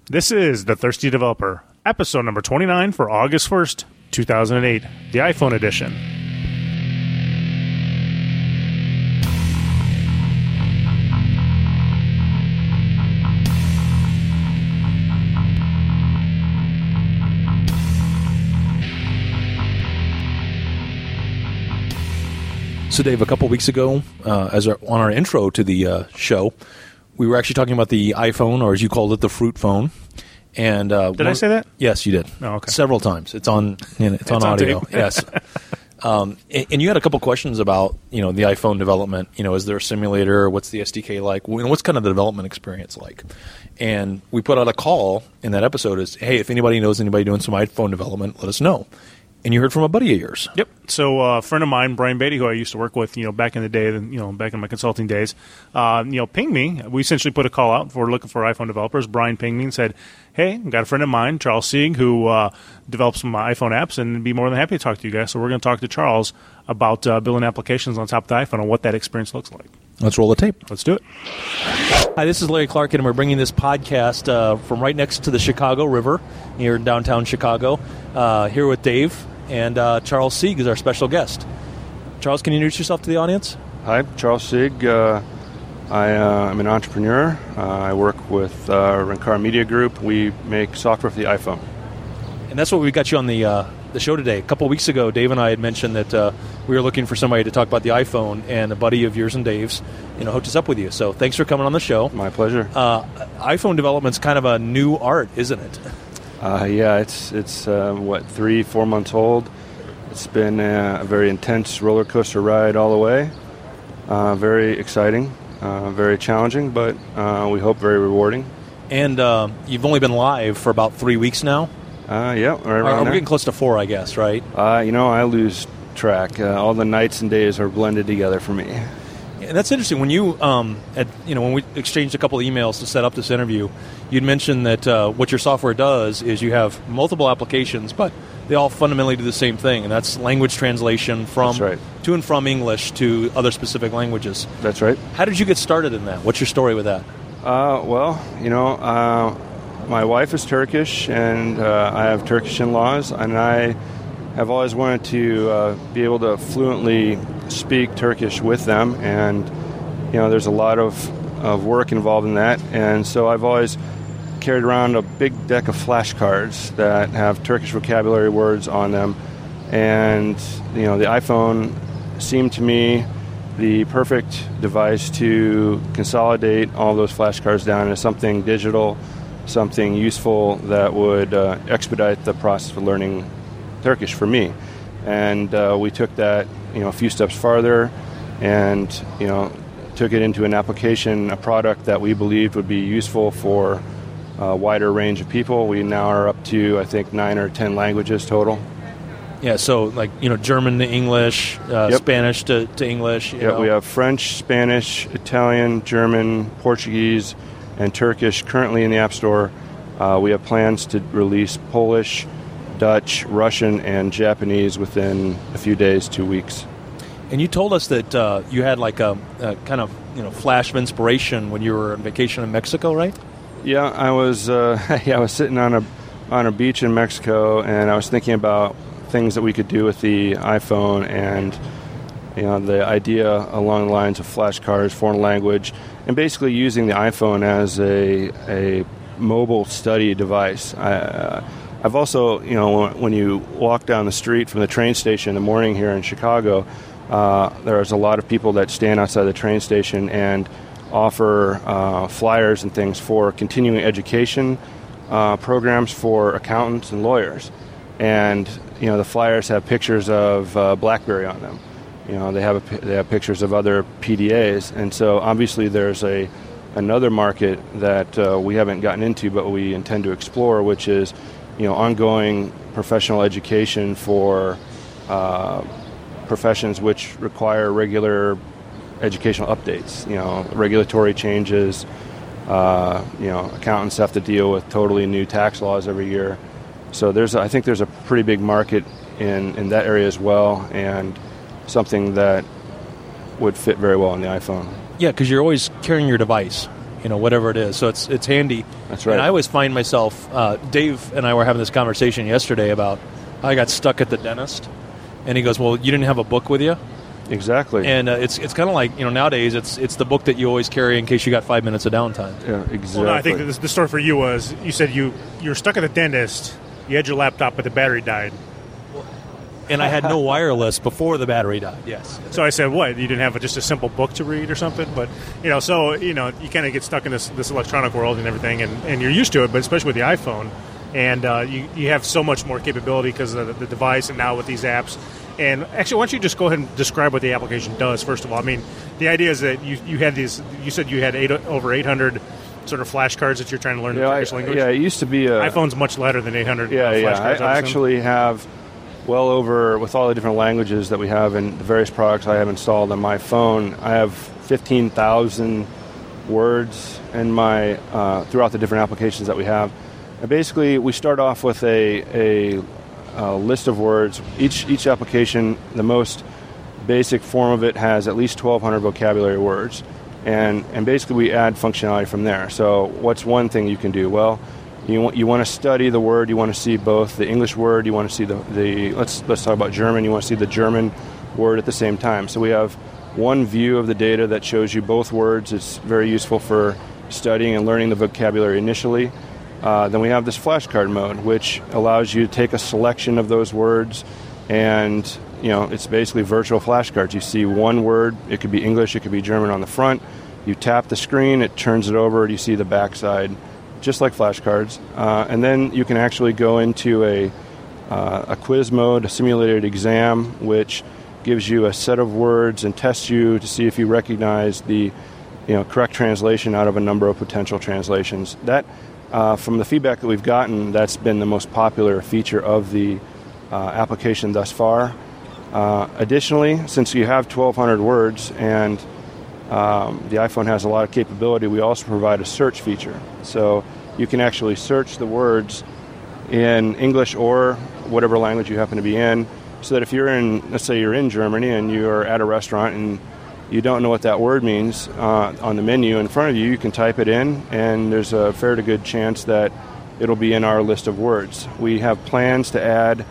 This is The Thirsty Developer, episode number 29 for August 1st, 2008, the iPhone edition. So, Dave, a couple weeks ago, on our intro to the show, we were actually talking about the iPhone, or as you called it, the fruit phone. And did I say that? Yes, you did. Oh, okay. Several times. It's on audio. Yes. And you had a couple questions about the iPhone development. Is there a simulator? What's the SDK like? What's kind of the development experience like? And we put out a call in that episode as, hey, if anybody knows anybody doing some iPhone development, let us know. And you heard from a buddy of yours. Yep. So a friend of mine, Brian Beatty, who I used to work with, back in the day, back in my consulting days, pinged me. We essentially put a call out for looking for iPhone developers. Brian pinged me and said, hey, I've got a friend of mine, Charles Sieg, who develops some iPhone apps, and be more than happy to talk to you guys. So we're going to talk to Charles about building applications on top of the iPhone and what that experience looks like. Let's roll the tape. Let's do it. Hi, this is Larry Clark, and we're bringing this podcast from right next to the Chicago River here in downtown Chicago, here with Dave. And Charles Sieg is our special guest. Charles, can you introduce yourself to the audience? Hi, Charles Sieg. I'm an entrepreneur. I work with Renkar Media Group. We make software for the iPhone. And that's what we got you on the show today. A couple of weeks ago, Dave and I had mentioned that we were looking for somebody to talk about the iPhone, and a buddy of yours and Dave's hooked us up with you. So thanks for coming on the show. My pleasure. iPhone development's kind of a new art, isn't it? Yeah, it's 3-4 months old. It's been a very intense roller coaster ride all the way. Very exciting, very challenging, but we hope very rewarding. And you've only been live for about 3 weeks now? Yeah, right around We're there. getting close to 4, I guess, right? I lose track. All the nights and days are blended together for me. And that's interesting. When you, when we exchanged a couple of emails to set up this interview, you'd mentioned that what your software does is you have multiple applications, but they all fundamentally do the same thing, and that's language translation from to and from English to other specific languages. That's right. How did you get started in that? What's your story with that? My wife is Turkish, and I have Turkish in-laws, and I have always wanted to be able to fluently speak Turkish with them, and there's a lot of work involved in that, and so I've always carried around a big deck of flashcards that have Turkish vocabulary words on them, and the iPhone seemed to me the perfect device to consolidate all those flashcards down into something digital, something useful that would expedite the process of learning Turkish for me. And we took that a few steps farther and took it into an application, a product that we believed would be useful for a wider range of people. We now are up to, I think, 9 or 10 languages total. Yeah, so German to English, Spanish to English. We have French, Spanish, Italian, German, Portuguese, and Turkish currently in the App Store. We have plans to release Polish, Dutch, Russian, and Japanese within a few days, 2 weeks. And you told us that you had like a kind of flash of inspiration when you were on vacation in Mexico, right? Yeah, I was sitting on a beach in Mexico, and I was thinking about things that we could do with the iPhone, and the idea along the lines of flashcards, foreign language, and basically using the iPhone as a mobile study device. I've also, when you walk down the street from the train station in the morning here in Chicago, there's a lot of people that stand outside the train station and offer flyers and things for continuing education programs for accountants and lawyers. And, the flyers have pictures of BlackBerry on them. They have pictures of other PDAs. And so obviously there's another market that we haven't gotten into, but we intend to explore, which is ongoing professional education for professions which require regular educational updates. Regulatory changes. Accountants have to deal with totally new tax laws every year. So I think there's a pretty big market in that area as well, and something that would fit very well on the iPhone. Yeah, because you're always carrying your device. whatever it is. So it's handy. That's right. And I always find myself, Dave and I were having this conversation yesterday about I got stuck at the dentist, and he goes, well, you didn't have a book with you? Exactly. And it's kind of like, nowadays it's the book that you always carry in case you got 5 minutes of downtime. Yeah, exactly. Well, no, I think that the story for you was, you said you're stuck at the dentist, you had your laptop, but the battery died. And I had no wireless before the battery died, yes. So I said, what, you didn't have just a simple book to read or something? But, you kind of get stuck in this electronic world and everything, and you're used to it, but especially with the iPhone. And you have so much more capability because of the device and now with these apps. And actually, why don't you just go ahead and describe what the application does, first of all? I mean, the idea is that you had these, you said you had over 800 sort of flashcards that you're trying to learn the Turkish language? Yeah, it used to be iPhone's much lighter than 800 flashcards. I actually have well over, with all the different languages that we have and the various products I have installed on my phone, I have 15,000 words in my throughout the different applications that we have. And basically, we start off with a list of words. Each application, the most basic form of it, has at least 1,200 vocabulary words. And basically, we add functionality from there. So what's one thing you can do? Well, you want to study the word. You want to see both the English word. You want to see the let's talk about German. You want to see the German word at the same time. So we have one view of the data that shows you both words. It's very useful for studying and learning the vocabulary initially. Then we have this flashcard mode, which allows you to take a selection of those words, and it's basically virtual flashcards. You see one word, it could be English, it could be German on the front. You tap the screen, it turns it over, you see the backside, just like flashcards. And then you can actually go into a quiz mode, a simulated exam, which gives you a set of words and tests you to see if you recognize the correct translation out of a number of potential translations. That from the feedback that we've gotten, that's been the most popular feature of the application thus far. Additionally, since you have 1,200 words and the iPhone has a lot of capability, we also provide a search feature. So you can actually search the words in English or whatever language you happen to be in, so that if let's say you're in Germany and you're at a restaurant and you don't know what that word means on the menu in front of you, you can type it in, and there's a fair to good chance that it'll be in our list of words. We have plans to add,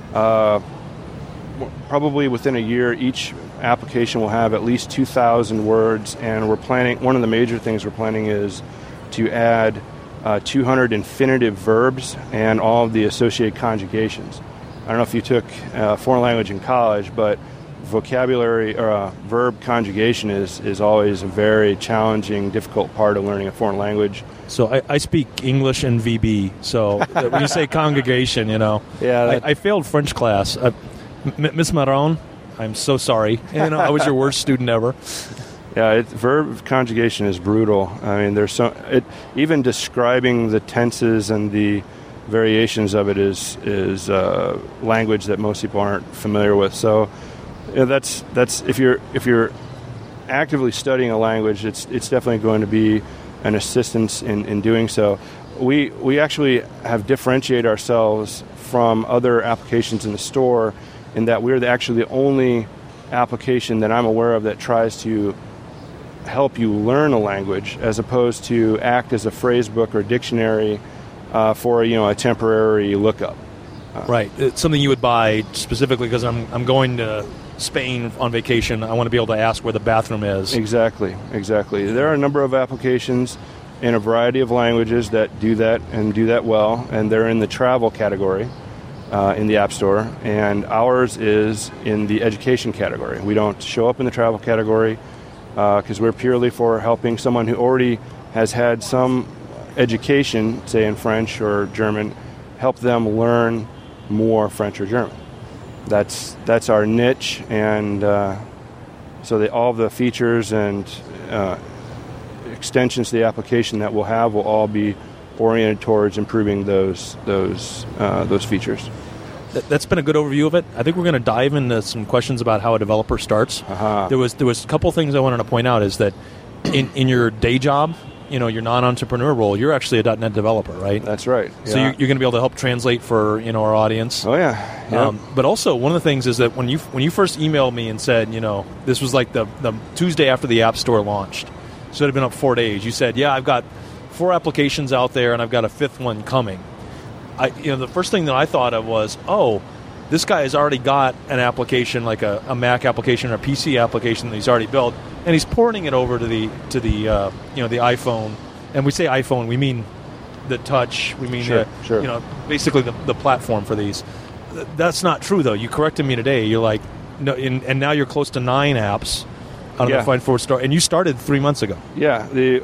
probably within a year, each application will have at least 2,000 words, and one of the major things we're planning is to add 200 infinitive verbs and all of the associated conjugations. I don't know if you took foreign language in college, but vocabulary or verb conjugation is always a very challenging, difficult part of learning a foreign language. So I speak English and VB, so when you say congregation, Yeah, I failed French class. Miss Marron, I'm so sorry. I was your worst student ever. Yeah, verb conjugation is brutal. I mean, even describing the tenses and the variations of it is language that most people aren't familiar with. So that's if you're actively studying a language, it's definitely going to be an assistance in doing so. We actually have differentiated ourselves from other applications in the store in that we're actually the only application that I'm aware of that tries to help you learn a language as opposed to act as a phrase book or dictionary for a temporary lookup. Right. It's something you would buy specifically because I'm going to Spain on vacation. I want to be able to ask where the bathroom is. Exactly. There are a number of applications in a variety of languages that do that and do that well, and they're in the travel category in the App Store, and ours is in the education category. We don't show up in the travel category because we're purely for helping someone who already has had some education, say in French or German, help them learn more French or German. That's our niche, and so all the features and extensions to the application that we'll have will all be oriented towards improving those features. That's been a good overview of it. I think we're going to dive into some questions about how a developer starts. There was a couple things I wanted to point out is that in your day job, your non-entrepreneur role, you're actually a .NET developer, right? That's right. Yeah. So you're going to be able to help translate for our audience. Oh yeah. But also one of the things is that when you first emailed me and said this was like the Tuesday after the App Store launched, so it had been up 4 days. You said, yeah, I've got 4 applications out there, and I've got a 5th one coming. The first thing that I thought of was, this guy has already got an application, like a Mac application or a PC application that he's already built, and he's porting it over to the iPhone. And we say iPhone, we mean the touch. We mean basically the platform for these. That's not true, though. You corrected me today. You're like, no, and now you're close to 9 apps on the Find Forward Store, and you started 3 months ago. Yeah.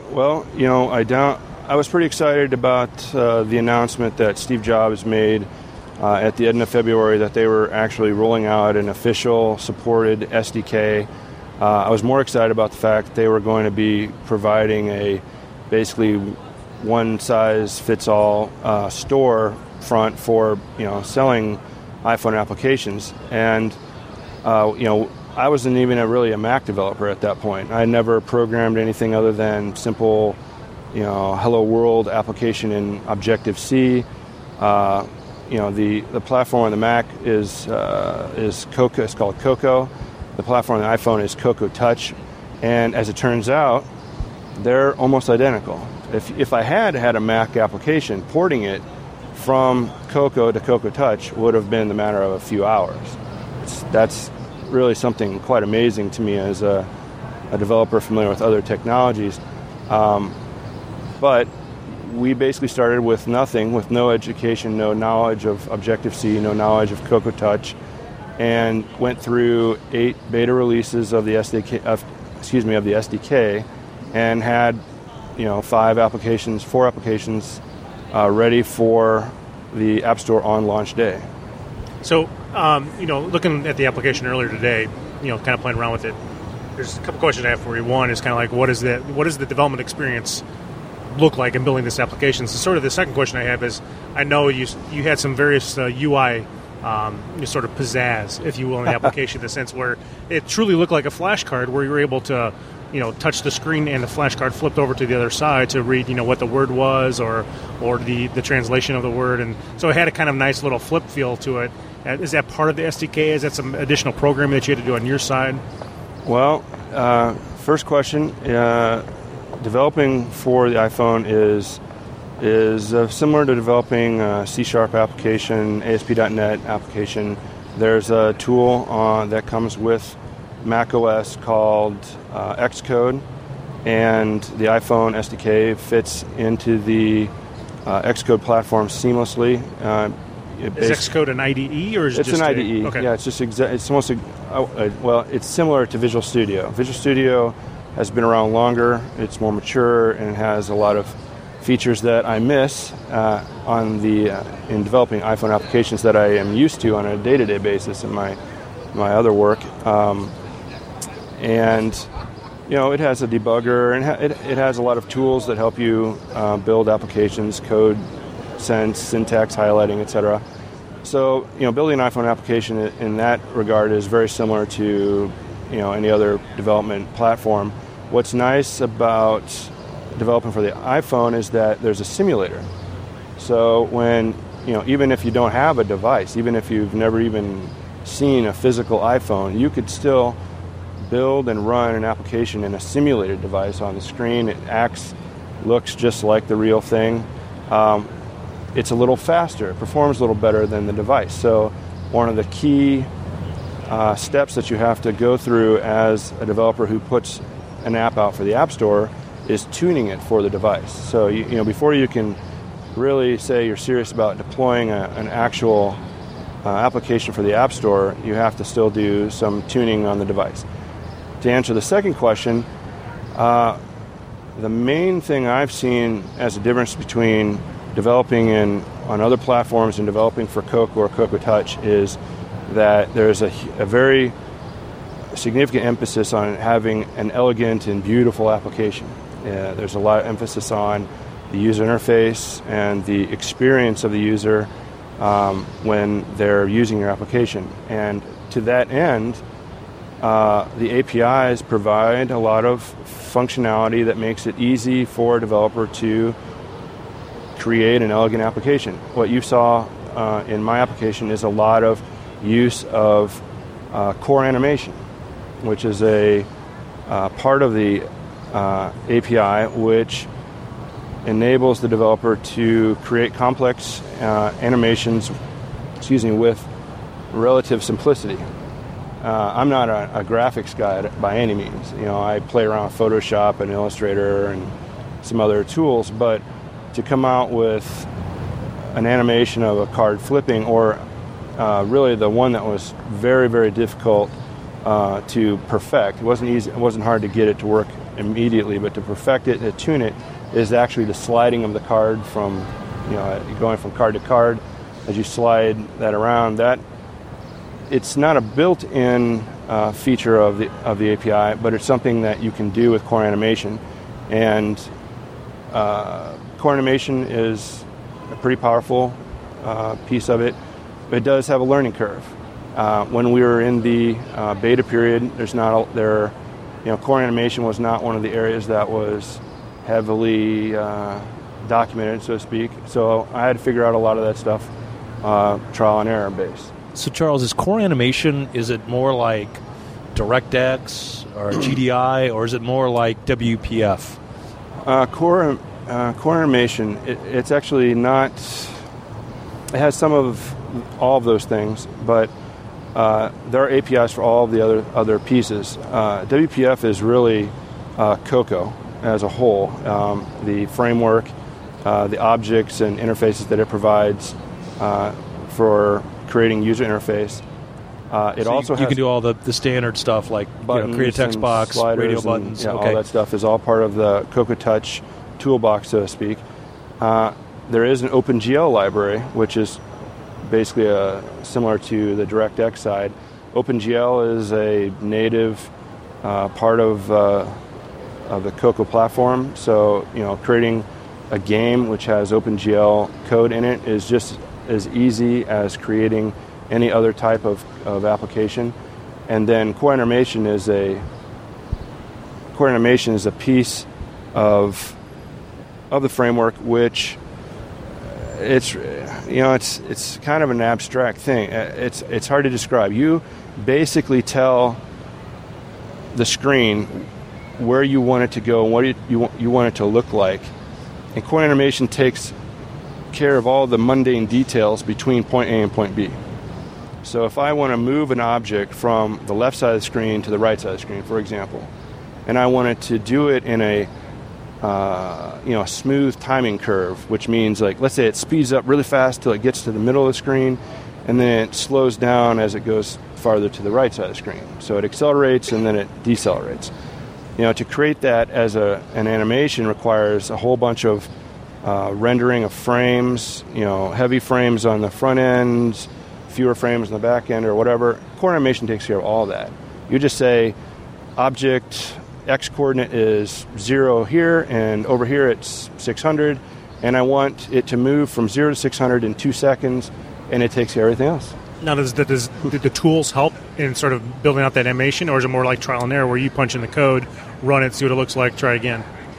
I was pretty excited about the announcement that Steve Jobs made at the end of February that they were actually rolling out an official supported SDK. I was more excited about the fact that they were going to be providing a basically one-size-fits-all store front for selling iPhone applications. And I wasn't even really a Mac developer at that point. I never programmed anything other than simple Hello World application in Objective-C. The platform on the Mac is Cocoa. It's called Cocoa. The platform on the iPhone is Cocoa Touch, and as it turns out, they're almost identical. If I had a Mac application, porting it from Cocoa to Cocoa Touch would have been the matter of a few hours. That's really something quite amazing to me as a developer familiar with other technologies. But we basically started with nothing, with no education, no knowledge of Objective-C, no knowledge of Cocoa Touch, and went through 8 beta releases of the SDK, and had 4 applications ready for the App Store on launch day. So, looking at the application earlier today, kind of playing around with it, there's a couple questions I have for you. One is kind of like, what is the development experience look like in building this application? So sort of the second question I have is, I know you had some various UI sort of pizzazz, if you will, in the application, in the sense where it truly looked like a flashcard where you were able to touch the screen and the flashcard flipped over to the other side to read what the word was or the translation of the word. And so it had a kind of nice little flip feel to it. Is that part of the SDK? Is that some additional programming that you had to do on your side? Well, first question, developing for the iPhone is similar to developing a C# application, ASP.NET application. There's a tool that comes with macOS called Xcode, and the iPhone SDK fits into the Xcode platform seamlessly. Is Xcode an IDE or is it just an IDE? Okay. Yeah, it's just it's almost it's similar to Visual Studio. Visual Studio has been around longer. It's more mature and it has a lot of features that I miss in developing iPhone applications that I am used to on a day-to-day basis in my other work. And it has a debugger, and it has a lot of tools that help you build applications, code sense, syntax highlighting, etc. So building an iPhone application in that regard is very similar to any other development platform. What's nice about developing for the iPhone is that there's a simulator. So when even if you don't have a device, even if you've never even seen a physical iPhone, you could still build and run an application in a simulated device on the screen. It looks just like the real thing. It's a little faster. It performs a little better than the device. So one of the key steps that you have to go through as a developer who puts an app out for the App Store is tuning it for the device. So before you can really say you're serious about deploying an actual application for the App Store, you have to still do some tuning on the device. To answer the second question, the main thing I've seen as a difference between developing on other platforms and developing for Cocoa or Cocoa Touch is that there's a very significant emphasis on having an elegant and beautiful application. There's a lot of emphasis on the user interface and the experience of the user when they're using your application. And to that end, the APIs provide a lot of functionality that makes it easy for a developer to create an elegant application. What you saw in my application is a lot of use of core animation, which is a part of the API, which enables the developer to create complex animations, with relative simplicity. I'm not a graphics guy by any means. I play around with Photoshop and Illustrator and some other tools, but to come out with an animation of a card flipping, or really the one that was very, very difficult to perfect. It wasn't easy. It wasn't hard to get it to work immediately, but to perfect it, to tune it, is actually the sliding of the card from, going from card to card. As you slide that around, that it's not a built-in feature of the API, but it's something that you can do with Core Animation, and Core Animation is a pretty powerful piece of it. But it does have a learning curve. When we were in the beta period, Core Animation was not one of the areas that was heavily documented, so to speak. So I had to figure out a lot of that stuff, trial and error based. So Charles, is Core Animation, is it more like DirectX or GDI, or is it more like WPF? Core Animation, it's actually not. It has some of all of those things, but there are APIs for all of the other pieces. WPF is really Cocoa as a whole. The framework, the objects and interfaces that it provides for creating user interface. It also you can do all the standard stuff like buttons, create a text box, radio buttons. All that stuff is all part of the Cocoa Touch toolbox, so to speak. There is an OpenGL library, which is basically similar to the DirectX side. OpenGL is a native part of the Cocoa platform. So, creating a game which has OpenGL code in it is just as easy as creating any other type of application. And then Core Animation is a piece of the framework, which it's kind of an abstract thing. It's hard to describe. You basically tell the screen where you want it to go and what you want it to look like. And Core Animation takes care of all the mundane details between point A and point B. So if I want to move an object from the left side of the screen to the right side of the screen, for example, and I wanted to do it in a smooth timing curve, which means, like, let's say it speeds up really fast till it gets to the middle of the screen, and then it slows down as it goes farther to the right side of the screen. So it accelerates and then it decelerates. To create that as an animation requires a whole bunch of rendering of frames, heavy frames on the front end, fewer frames on the back end, or whatever. Core Animation takes care of all that. You just say, object X coordinate is 0 here, and over here it's 600, and I want it to move from 0 to 600 in 2 seconds, and it takes care of everything else. Now, did the tools help in sort of building out that animation, or is it more like trial and error where you punch in the code, run it, see what it looks like, try again?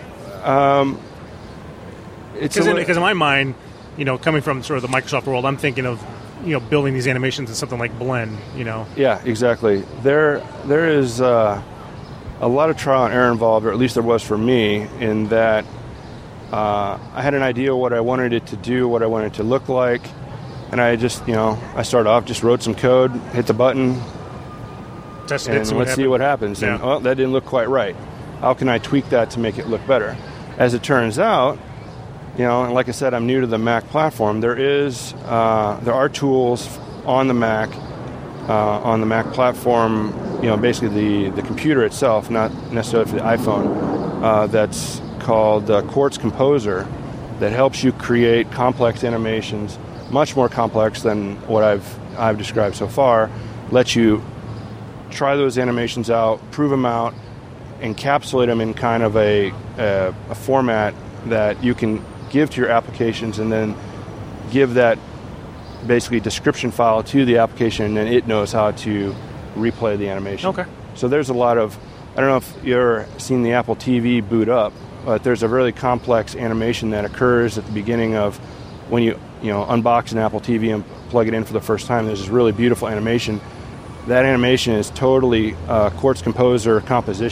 Because in my mind, coming from sort of the Microsoft world, I'm thinking of building these animations in something like Blend. Yeah, exactly. There is a lot of trial and error involved, or at least there was for me, in that I had an idea what I wanted it to do, what I wanted it to look like, and I just, I started off, just wrote some code, hit the button, tested it, and let's see what happens. Yeah. And, that didn't look quite right. How can I tweak that to make it look better? As it turns out, and like I said, I'm new to the Mac platform. There are tools on the Mac platform, basically the computer itself, not necessarily for the iPhone, that's called Quartz Composer, that helps you create complex animations, much more complex than what I've described so far. Lets you try those animations out, prove them out, encapsulate them in kind of a format that you can give to your applications, and then give that basically description file to the application, and then it knows how to replay the animation. Okay. So there's a lot of, I don't know if you've ever seen the Apple TV boot up, but there's a really complex animation that occurs at the beginning of when you unbox an Apple TV and plug it in for the first time. There's this really beautiful animation. That animation is totally Quartz Composer composition.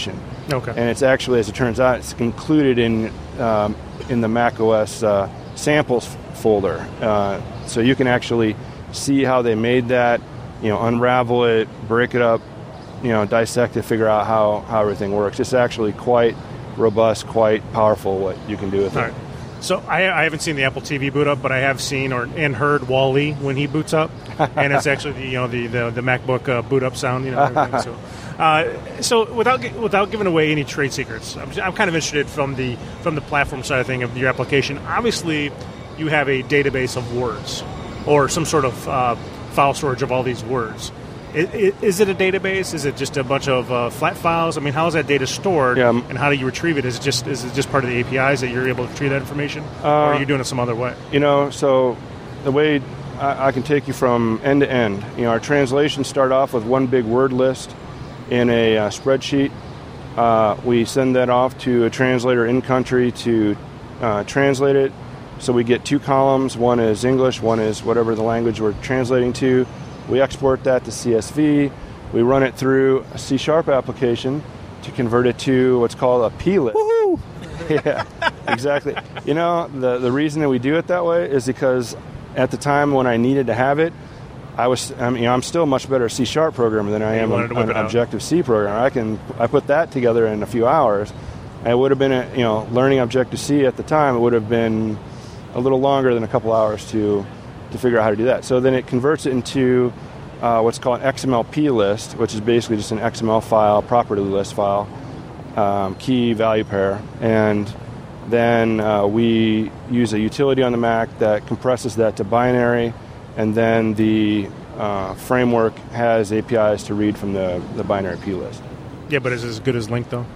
Okay. And it's actually, as it turns out, it's included in the Mac OS samples folder. So you can actually see how they made that, unravel it, break it up, dissect it, figure out how everything works. It's actually quite robust, quite powerful what you can do with it. All right. So I haven't seen the Apple TV boot up, but I have seen and heard Wall-E when he boots up, and it's actually the MacBook boot up sound. Everything. So without giving away any trade secrets, I'm kind of interested from the platform side of thing of your application. Obviously, you have a database of words or some sort of file storage of all these words. Is it a database? Is it just a bunch of flat files? I mean, how is that data stored, and how do you retrieve it? Is it just part of the APIs that you're able to retrieve that information, or are you doing it some other way? So the way I can take you from end to end, our translations start off with one big word list in a spreadsheet. We send that off to a translator in country to translate it. So we get two columns. One is English, one is whatever the language we're translating to. We export that to CSV. We run it through a C# application to convert it to what's called a plist. Woohoo! Yeah, exactly. The reason that we do it that way is because at the time when I needed to have it, I'm still a much better C# programmer than I am an Objective-C programmer. I put that together in a few hours. It would have been learning Objective-C at the time. It would have been a little longer than a couple hours to figure out how to do that. So then it converts it into what's called an XML plist, which is basically just an XML file, property list file, key value pair, and then we use a utility on the Mac that compresses that to binary, and then the framework has APIs to read from the binary plist. Yeah, but is it as good as Link, though?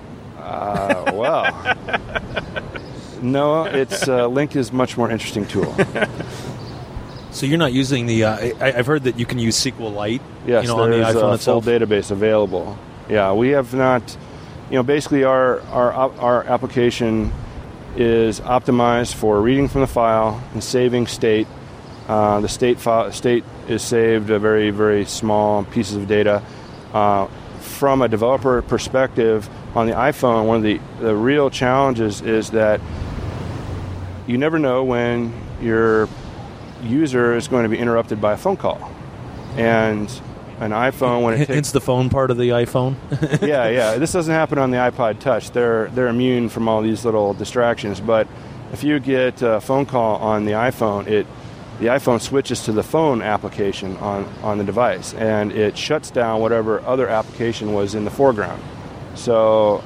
Well, no, Link is a much more interesting tool. So you're not using the... I've heard that you can use SQLite yes, on the iPhone itself. Full database available. Yeah, we have not... basically our application is optimized for reading from the file and saving state. The state is saved a very, very small pieces of data. From a developer perspective, on the iPhone, one of the real challenges is that you never know when your user is going to be interrupted by a phone call. And an iPhone, when it takes... Hence the phone part of the iPhone? Yeah. This doesn't happen on the iPod Touch. They're immune from all these little distractions. But if you get a phone call on the iPhone, the iPhone switches to the phone application on the device, and it shuts down whatever other application was in the foreground. So,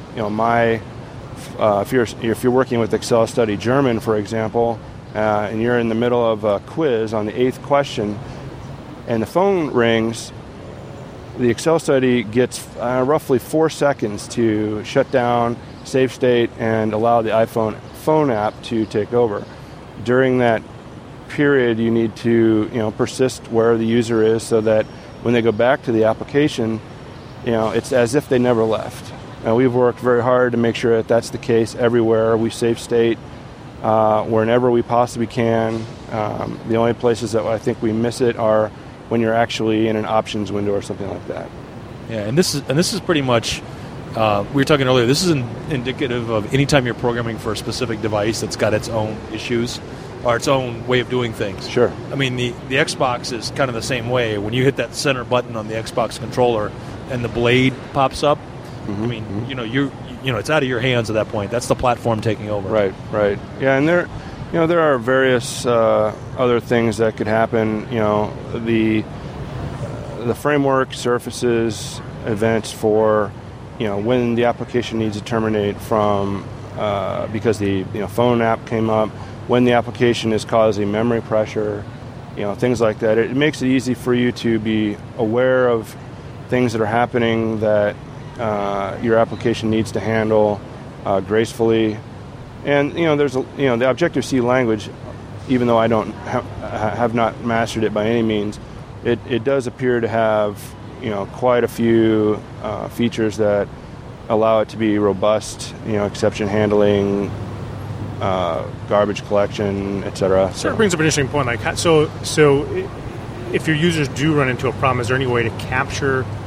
if you're working with Excel Study German, for example, and you're in the middle of a quiz on the 8th question, and the phone rings, the Excel study gets roughly 4 seconds to shut down, save state, and allow the iPhone phone app to take over. During that period, you need to persist where the user is so that when they go back to the application, it's as if they never left. And we've worked very hard to make sure that that's the case everywhere. We save state whenever we possibly can. The only places that I think we miss it are when you're actually in an options window or something like that. Yeah, and this is pretty much. We were talking earlier. This is indicative of any time you're programming for a specific device that's got its own issues or its own way of doing things. Sure. I mean, the Xbox is kind of the same way. When you hit that center button on the Xbox controller and the blade pops up, I mean, it's out of your hands at that point. That's the platform taking over. Right. Yeah, and there are various other things that could happen. The framework surfaces events for when the application needs to terminate from because the phone app came up, when the application is causing memory pressure, things like that. It makes it easy for you to be aware of things that are happening that your application needs to handle gracefully. And there's the Objective-C language, even though I don't have not mastered it by any means, it does appear to have quite a few features that allow it to be robust, exception handling, garbage collection, etc. So it brings up an interesting point. So if your users do run into a problem, is there any way to capture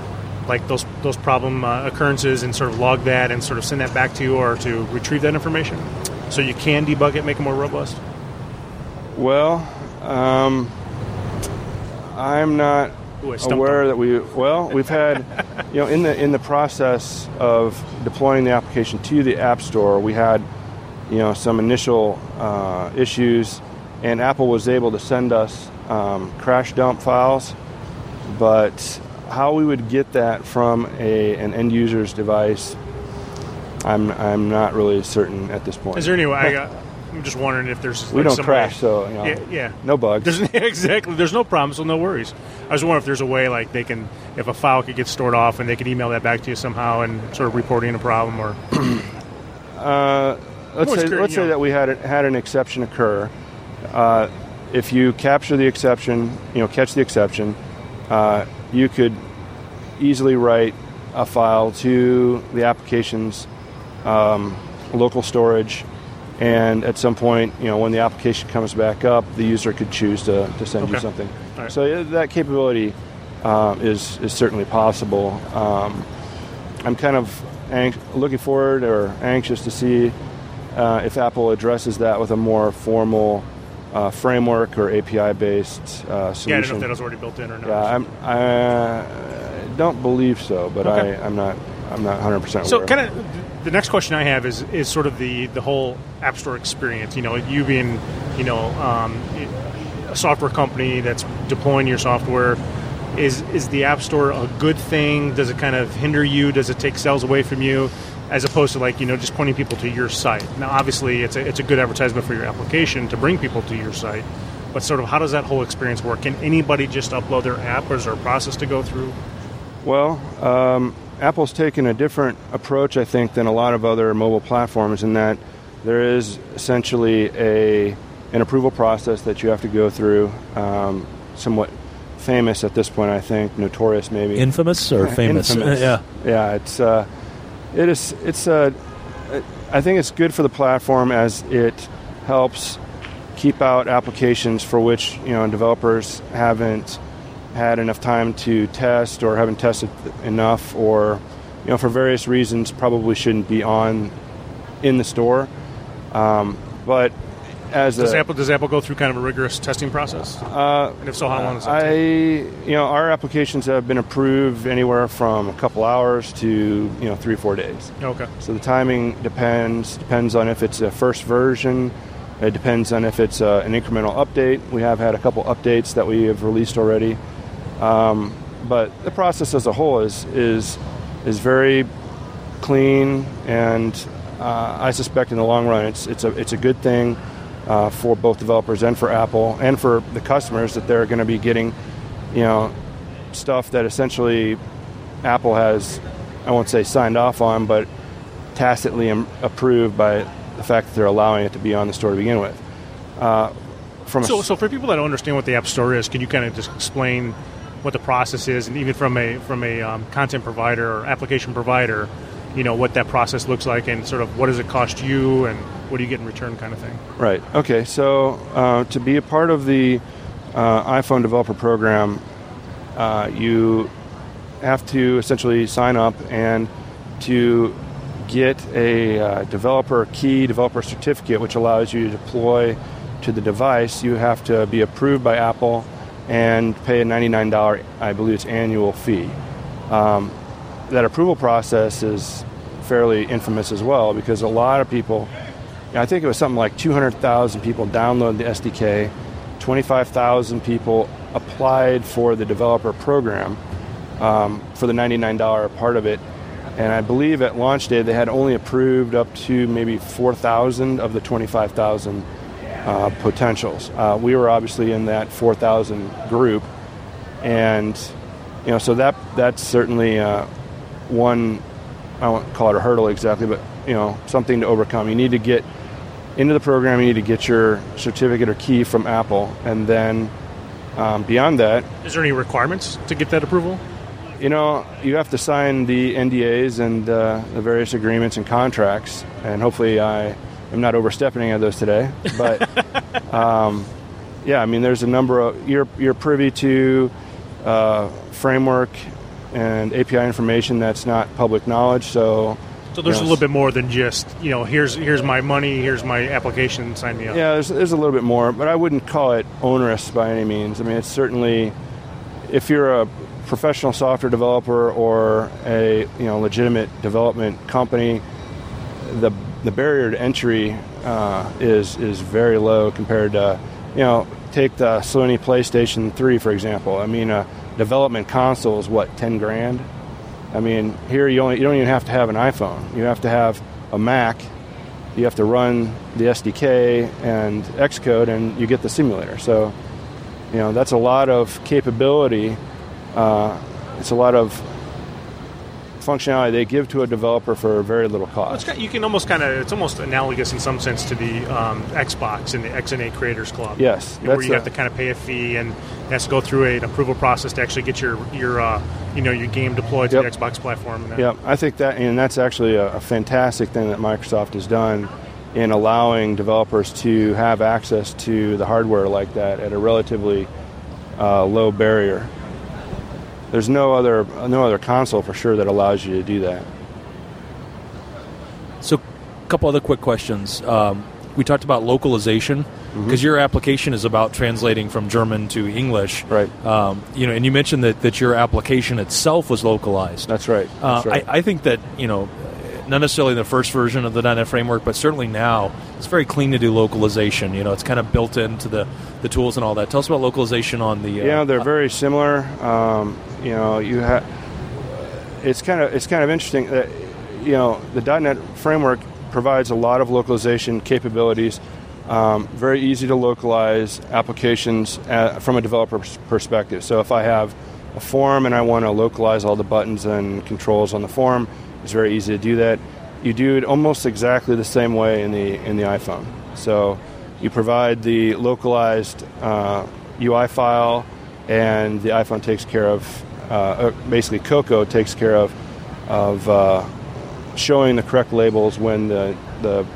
like those problem occurrences and sort of log that and sort of send that back to you, or to retrieve that information so you can debug it, make it more robust? Well, I'm not aware that we've had, in the process of deploying the application to the App Store, we had, some initial issues, and Apple was able to send us crash dump files, but how we would get that from an end user's device, I'm not really certain at this point. Is there any way? I'm just wondering if there's. We don't crash, so no bugs. Exactly. There's no problem, so no worries. I was wondering if there's a way, like they can, if a file could get stored off, and they could email that back to you somehow, and sort of reporting a problem, or. Let's say that we had an exception occur. If you capture the exception, catch the exception, you could easily write a file to the application's local storage, and at some point, when the application comes back up, the user could choose to send you something. Right. So that capability is certainly possible. I'm kind of looking forward or anxious to see if Apple addresses that with a more formal framework or API-based solution. Yeah, I don't know if that was already built in or not. Yeah, I don't believe so, but okay. I'm not 100% aware. So, kind of, the next question I have is sort of the whole App Store experience. You being, a software company that's deploying your software. Is the App Store a good thing? Does it kind of hinder you? Does it take sales away from you? As opposed to just pointing people to your site. Now, obviously, it's a good advertisement for your application to bring people to your site, but sort of how does that whole experience work? Can anybody just upload their app, or is there a process to go through? Well, Apple's taken a different approach, I think, than a lot of other mobile platforms in that there is essentially an approval process that you have to go through, somewhat famous at this point, I think, notorious maybe. Infamous or famous? Infamous. Yeah, I think it's good for the platform as it helps keep out applications for which developers haven't had enough time to test or haven't tested enough, or for various reasons probably shouldn't be in the store. But does Apple go through kind of a rigorous testing process? And if so, how long does that take? Our applications have been approved anywhere from a couple hours to 3-4 days. Okay. So the timing depends on if it's a first version. It depends on if it's an incremental update. We have had a couple updates that we have released already. But the process as a whole is very clean, and I suspect in the long run it's a good thing. For both developers and for Apple and for the customers, that they're going to be getting, stuff that essentially Apple has, I won't say signed off on, but tacitly approved by the fact that they're allowing it to be on the store to begin with. So for people that don't understand what the App Store is, can you kind of just explain what the process is, and even from a content provider or application provider, what that process looks like, and sort of what does it cost you, and what do you get in return, kind of thing? Right. Okay. So to be a part of the iPhone developer program, you have to essentially sign up, and to get a developer certificate, which allows you to deploy to the device, you have to be approved by Apple and pay a $99, I believe it's annual fee. That approval process is fairly infamous as well, because a lot of people, I think it was something like 200,000 people downloaded the SDK, 25,000 people applied for the developer program for the $99 part of it, and I believe at launch day they had only approved up to maybe 4,000 of the 25,000 potentials. We were obviously in that 4,000 group, and so that's certainly one, I won't call it a hurdle exactly, but something to overcome. You need to get into the program, you need to get your certificate or key from Apple, and then beyond that, is there any requirements to get that approval? You have to sign the NDAs and the various agreements and contracts, and hopefully I am not overstepping any of those today, but there's a number of, you're privy to framework and API information that's not public knowledge. So there's a little bit more than just, here's my money, here's my application, sign me up. Yeah, there's a little bit more, but I wouldn't call it onerous by any means. I mean, it's certainly, if you're a professional software developer or a legitimate development company, the barrier to entry is very low compared to, take the Sony PlayStation 3, for example. I mean, a development console is what, $10,000? I mean, here you don't even have to have an iPhone. You have to have a Mac. You have to run the SDK and Xcode, and you get the simulator. So, that's a lot of capability. It's a lot of functionality they give to a developer for very little cost. You can almost it's almost analogous in some sense to the Xbox and the XNA Creators Club. Yes, where you have to kind of pay a fee and it has to go through an approval process to actually get your game deployed to the Xbox platform. Yeah, I think that's actually a fantastic thing that Microsoft has done in allowing developers to have access to the hardware like that at a relatively low barrier. There's no other console for sure that allows you to do that. So, a couple other quick questions. We talked about localization because your application is about translating from German to English, right? And you mentioned that your application itself was localized. That's right. I think that not necessarily the first version of the .NET framework, but certainly now it's very clean to do localization. It's kind of built into the tools and all that. Tell us about localization on the. They're very similar. It's kind of interesting that the .NET framework provides a lot of localization capabilities. Very easy to localize applications from a developer's perspective. So if I have a form and I want to localize all the buttons and controls on the form, it's very easy to do that. You do it almost exactly the same way in the iPhone. So you provide the localized UI file, and the iPhone takes care of, basically Cocoa takes care of showing the correct labels when the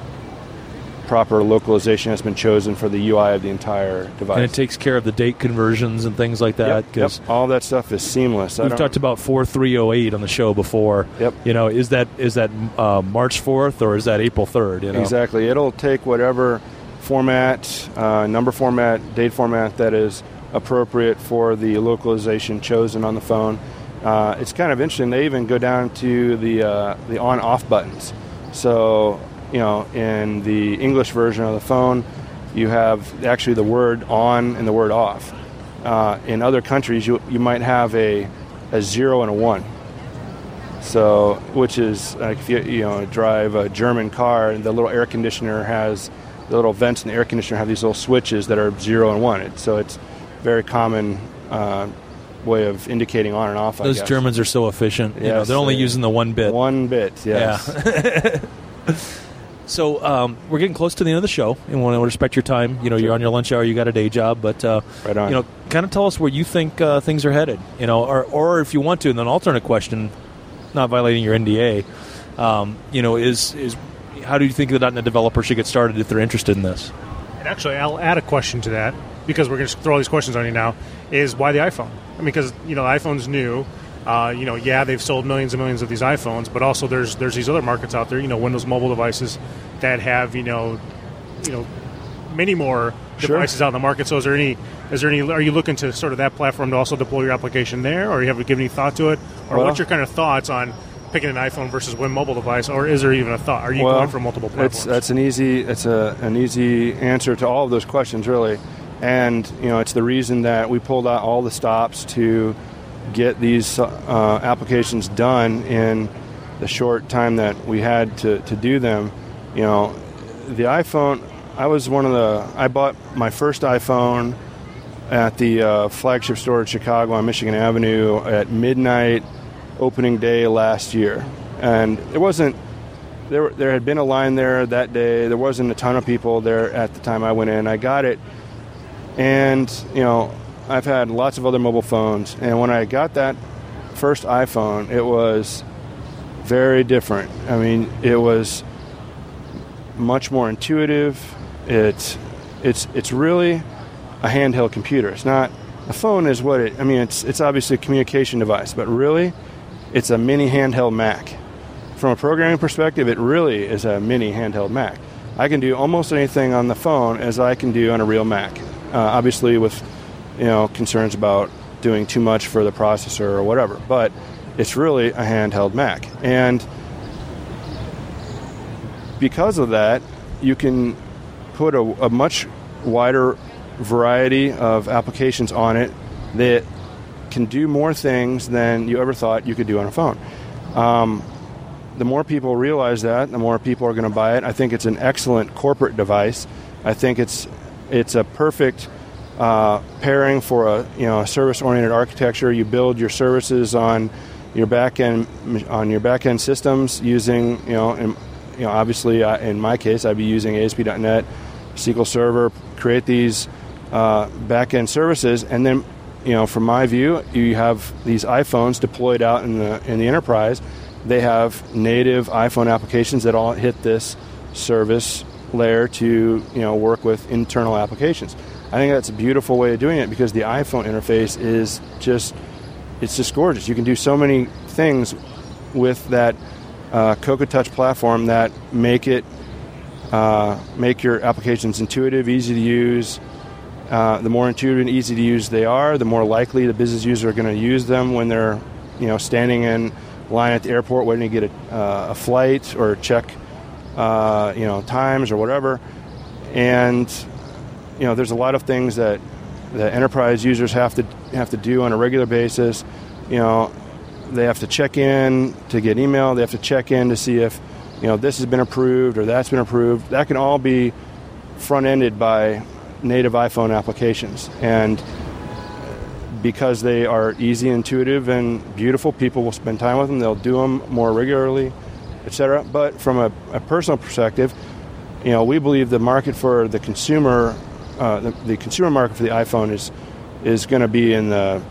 proper localization has been chosen for the UI of the entire device. And it takes care of the date conversions and things like that. Yep. All that stuff is seamless. We've talked about 4.308 on the show before. Yep. Is that March 4th or is that April 3rd? Exactly. It'll take whatever format, number format, date format that is appropriate for the localization chosen on the phone. It's kind of interesting. They even go down to the on-off buttons. So, in the English version of the phone, you have actually the word on and the word off. In other countries, you might have a 0 and a 1. So, which is like if you drive a German car, and the little air conditioner has the little vents in the air conditioner have these little switches that are 0 and 1. So it's very common way of indicating on and off. Those Germans are so efficient. Yes, they're only using the 1 bit. 1 bit, yes. Yeah. So we're getting close to the end of the show, and we want to respect your time. You're on your lunch hour, you got a day job, but right on. Kind of tell us where you think things are headed. Or if you want to, and an alternate question, not violating your NDA, is how do you think the .NET developer should get started if they're interested in this? And actually, I'll add a question to that, because we're going to throw all these questions on you now, is why the iPhone? I mean, because, the iPhone's new. They've sold millions and millions of these iPhones, but also there's these other markets out there, Windows mobile devices that have, many more devices out in the market. So is there any, are you looking to sort of that platform to also deploy your application there, or you haven't given any thought to it? Or what's your kind of thoughts on picking an iPhone versus one mobile device, or is there even a thought? Are you going for multiple platforms? That's an easy answer to all of those questions, really. And, it's the reason that we pulled out all the stops to get these applications done in the short time that we had to do them. The iPhone, I bought my first iPhone at the flagship store in Chicago on Michigan Avenue at midnight opening day last year. And there had been a line there that day. There wasn't a ton of people there at the time I went in. I got it. And, I've had lots of other mobile phones, and when I got that first iPhone, it was very different. I mean, it was much more intuitive. It's really a handheld computer. It's not a phone is what it. I mean, it's obviously a communication device, but really, it's a mini handheld Mac. From a programming perspective, it really is a mini handheld Mac. I can do almost anything on the phone as I can do on a real Mac. Obviously, with concerns about doing too much for the processor or whatever, but it's really a handheld Mac. And because of that, you can put a much wider variety of applications on it that can do more things than you ever thought you could do on a phone. The more people realize that, the more people are going to buy it. I think it's an excellent corporate device. I think it's a perfect pairing for a service-oriented architecture. You build your services on your back-end systems using obviously in my case I'd be using ASP.NET, SQL Server, create these back-end services, and then from my view, you have these iPhones deployed out in the enterprise. They have native iPhone applications that all hit this service layer to work with internal applications. I think that's a beautiful way of doing it because the iPhone interface is just gorgeous. You can do so many things with that Cocoa Touch platform that make your applications intuitive, easy to use. The more intuitive and easy to use they are, the more likely the business user are going to use them when they're standing in line at the airport waiting to get a flight or check times or whatever. And there's a lot of things that the enterprise users have to do on a regular basis. They have to check in to get email. They have to check in to see if this has been approved or that's been approved. That can all be front-ended by native iPhone applications. And because they are easy, intuitive, and beautiful, people will spend time with them. They'll do them more regularly, etc. But from a personal perspective, we believe the market for the consumer, the consumer market for the iPhone is going to be in the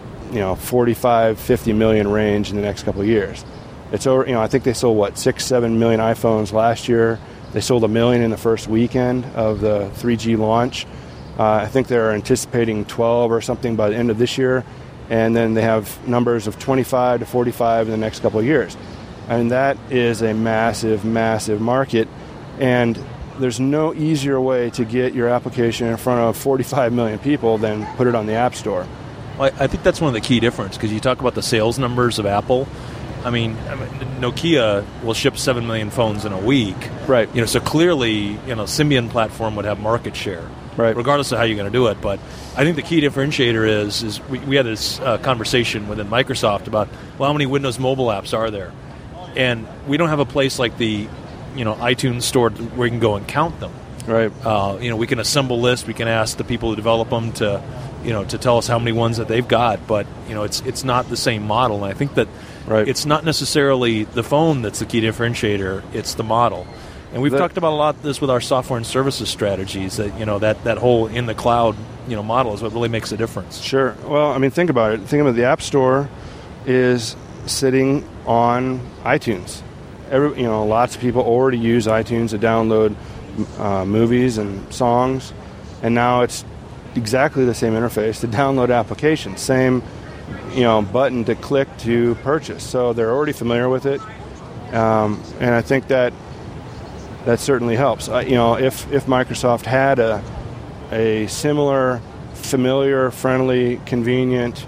45-50 million range in the next couple of years. It's over. I think they sold 6-7 million iPhones last year. They sold 1 million in the first weekend of the 3G launch. I think they're anticipating 12 or something by the end of this year, and then they have numbers of 25 to 45 in the next couple of years. I mean, that is a massive, massive market, and there's no easier way to get your application in front of 45 million people than put it on the App Store. Well, I think that's one of the key differences, because you talk about the sales numbers of Apple. I mean, Nokia will ship 7 million phones in a week. Right. So clearly, Symbian platform would have market share. Right. Regardless of how you're going to do it. But I think the key differentiator is we had this conversation within Microsoft about, how many Windows mobile apps are there? And we don't have a place like the iTunes store where you can go and count them. Right. We can assemble lists. We can ask the people who develop them to tell us how many ones that they've got. But it's not the same model. And I think that it's not necessarily the phone that's the key differentiator. It's the model. And we've talked about a lot of this with our software and services strategies. That whole in the cloud model is what really makes a difference. Sure. Well, I mean, think about it. Think about the App Store is sitting on iTunes. Lots of people already use iTunes to download movies and songs, and now it's exactly the same interface to download applications. Same, button to click to purchase. So they're already familiar with it, and I think that certainly helps. If Microsoft had a similar, familiar, friendly, convenient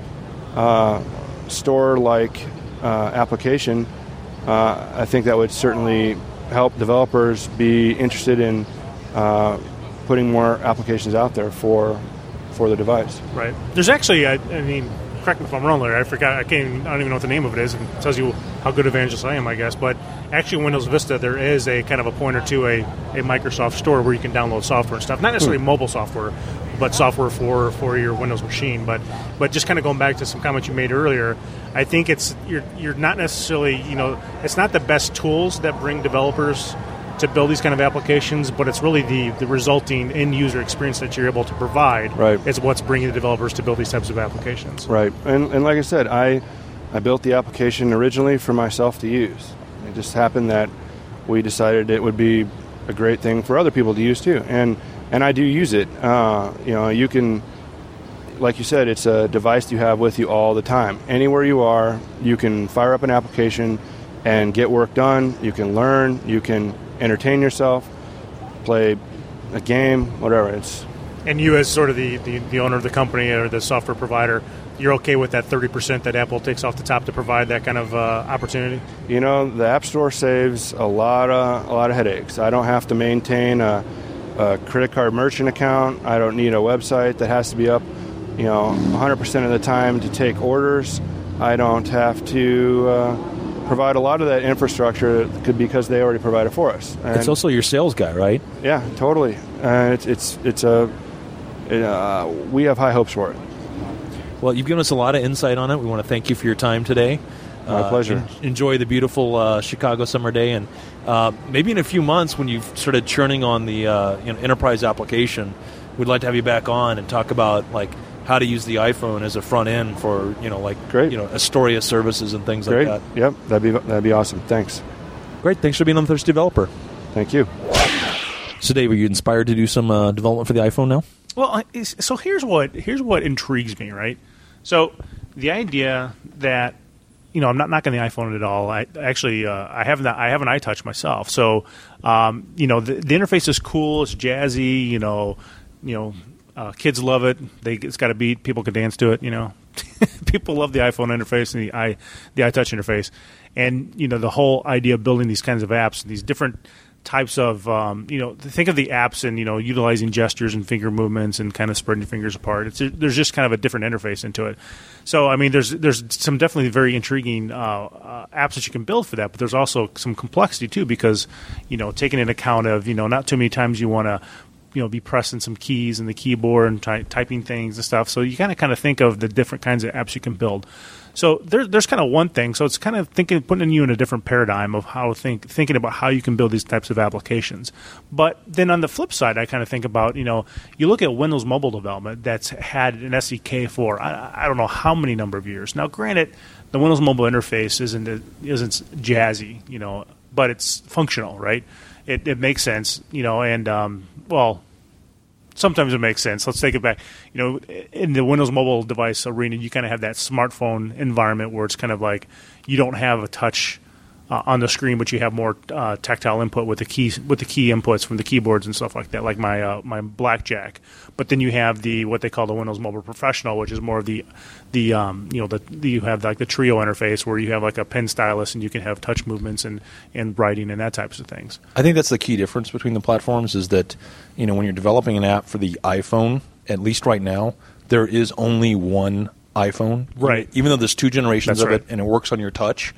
store-like application, I think that would certainly help developers be interested in putting more applications out there for the device. Right. There's actually, I mean, correct me if I'm wrong, Larry. I forgot. I don't even know what the name of it is. It tells you how good evangelist I am, I guess. But actually, in Windows Vista, there is a kind of a pointer to a Microsoft store where you can download software and stuff. Not necessarily mobile software, but software for your Windows machine. But just kind of going back to some comments you made earlier, I think you're not necessarily, it's not the best tools that bring developers to build these kind of applications, but it's really the resulting end-user experience that you're able to provide is what's bringing the developers to build these types of applications. Right. And like I said, I built the application originally for myself to use. It just happened that we decided it would be a great thing for other people to use too. And I do use it. You can like you said, it's a device you have with you all the time. Anywhere you are, you can fire up an application and get work done. You can learn. You can entertain yourself, play a game, whatever. And you, as sort of the owner of the company or the software provider, you're okay with that 30% that Apple takes off the top to provide that kind of opportunity? The App Store saves a lot of headaches. I don't have to maintain a credit card merchant account. I don't need a website that has to be up 100% of the time to take orders. I don't have to provide a lot of that infrastructure because they already provide it for us. And it's also your sales guy, right? Yeah, totally. We have high hopes for it. Well, you've given us a lot of insight on it. We want to thank you for your time today. My pleasure. Enjoy the beautiful Chicago summer day, and maybe in a few months when you've started churning on the enterprise application, we'd like to have you back on and talk about how to use the iPhone as a front end for Great. Astoria services and things Great. like that. Yep, that'd be awesome. Thanks. Great. Thanks for being on the Thirsty Developer. Thank you. So, Dave, are you inspired to do some development for the iPhone now? Well, so here's what intrigues me, right? So the idea that I'm not knocking the iPhone at all. I actually I have an iTouch myself, so the interface is cool. It's jazzy. Kids love it. It's got a beat. People can dance to it. People love the iPhone interface and the iTouch interface, and the whole idea of building these kinds of apps, these different types of think of the apps and utilizing gestures and finger movements and kind of spreading your fingers apart. There's just kind of a different interface into it. So I mean, there's some definitely very intriguing apps that you can build for that, but there's also some complexity too, because taking into account of not too many times you want to be pressing some keys in the keyboard and typing things and stuff. So you kind of think of the different kinds of apps you can build. So there's kind of one thing. So it's kind of putting you in a different paradigm of how thinking about how you can build these types of applications. But then on the flip side, I kind of think about, you look at Windows mobile development that's had an SDK for I don't know how many number of years. Now, granted, the Windows mobile interface isn't jazzy, but it's functional, right? It makes sense, and sometimes it makes sense. Let's take it back. In the Windows mobile device arena, you kind of have that smartphone environment where it's kind of like you don't have a touch on the screen, but you have more tactile input with the key inputs from the keyboards and stuff like that, like my Blackjack. But then you have what they call the Windows Mobile Professional, which is more of you have like the Trio interface where you have like a pen stylus and you can have touch movements and writing and that types of things. I think that's the key difference between the platforms is that when you're developing an app for the iPhone, at least right now, there is only one iPhone. Right. Even though there's two generations That's of right. it and it works on your touch.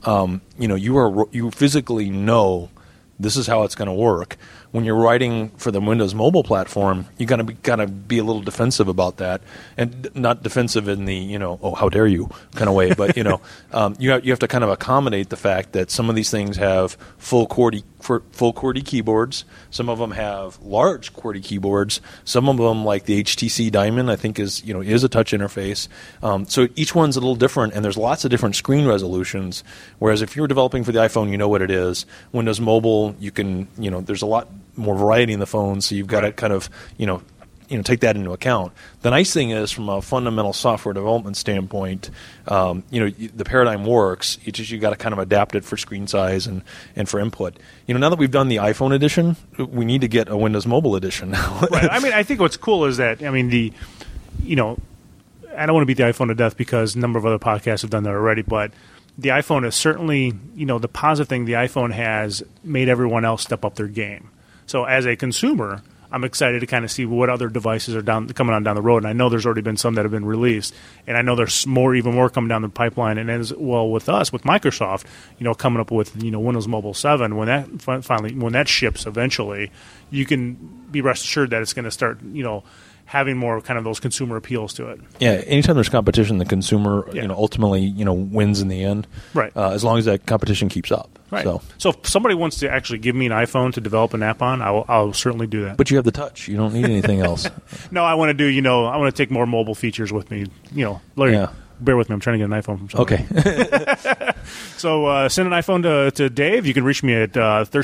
You physically know this is how it's going to work. When you're writing for the Windows mobile platform, you gotta be a little defensive about that, and not defensive in the oh how dare you kind of way, but you have to kind of accommodate the fact that some of these things have full QWERTY keyboards, some of them have large QWERTY keyboards, some of them like the HTC Diamond I think is a touch interface. So each one's a little different, and there's lots of different screen resolutions. Whereas if you're developing for the iPhone, you know what it is. Windows Mobile, you can there's a lot more variety in the phone, so you've got to kind of take that into account. The nice thing is, from a fundamental software development standpoint, the paradigm works. It's just you got to kind of adapt it for screen size and for input. Now that we've done the iPhone edition, we need to get a Windows Mobile edition now. Right. I mean, I think what's cool is that I don't want to beat the iPhone to death because a number of other podcasts have done that already, but the iPhone is certainly, the positive thing the iPhone has made everyone else step up their game. So as a consumer, I'm excited to kind of see what other devices are coming on down the road. And I know there's already been some that have been released. And I know there's even more coming down the pipeline. And as well with us, with Microsoft, coming up with, Windows Mobile 7, when that ships eventually, you can be rest assured that it's going to start, having more kind of those consumer appeals to it. Yeah, anytime there's competition, the consumer, ultimately, wins in the end. Right. As long as that competition keeps up. Right. So if somebody wants to actually give me an iPhone to develop an app on, I'll certainly do that. But you have the touch. You don't need anything else. No, I want to do, I want to take more mobile features with me. Larry, bear with me. I'm trying to get an iPhone from somebody. Okay. So send an iPhone to Dave. You can reach me at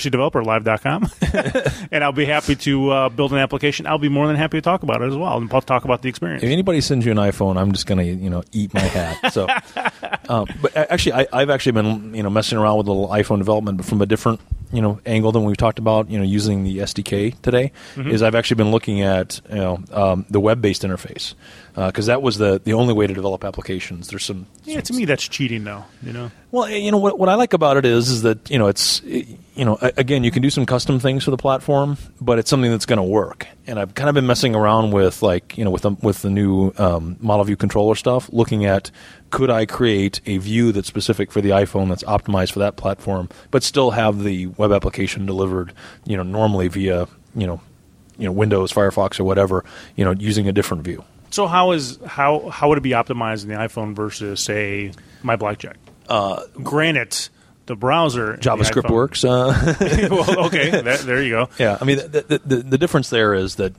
thirstydeveloperlive.com, and I'll be happy to build an application. I'll be more than happy to talk about it as well, and talk about the experience. If anybody sends you an iPhone, I'm just going to eat my hat. So, but actually, I've actually been messing around with a little iPhone development, but from a different angle than we've talked about. Using the SDK today, is I've actually been looking at the web-based interface. Because that was the only way to develop applications. There's some to me that's cheating, though. Well, what I like about it is that it's again, you can do some custom things for the platform, but it's something that's going to work. And I've kind of been messing around with with the new model view controller stuff, looking at could I create a view that's specific for the iPhone that's optimized for that platform, but still have the web application delivered normally via Windows, Firefox, or whatever using a different view. So how would it be optimized in the iPhone versus, say, my Blackjack? Granted, the browser JavaScript works. Well, okay, there you go. Yeah, I mean the difference there is that